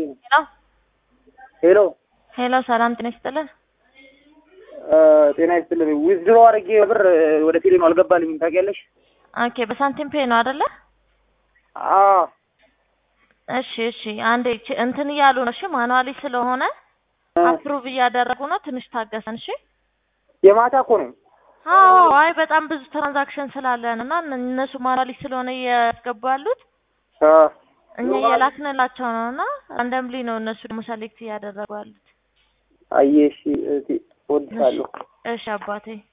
ሄሎ ሄሎ ሰላም ጤና ይስጥልን። ጤና ይስጥልን። ዊዝድሮ አድርጌ ብር ወደ ቴሌ ነው አልገባልኝም ታውቂያለሽ? ኦኬ በሳንቲም ፔ ነው አይደለ? አዎ እሺ አንዴ እንትን እያሉ ነው። እሺ ማኑዋሊ ስለሆነ አፕሩቭ እያደረጉ ነው። ትንሽ ታገሰን። እሺ የማታ እኮ ነው። አዎ አይ በጣም ብዙ ትራንዛክሽን ስላለን እና እነሱ ማኑዋሊ ስለሆነ እያስገቡ ያሉት እኛ እየላክንላቸው ነውና ራንደምሊ ነው እነሱ ደግሞ ሰሌክት እያደረጉ ያሉት። አየሽ እወድሻለሁ። እሺ አባቴ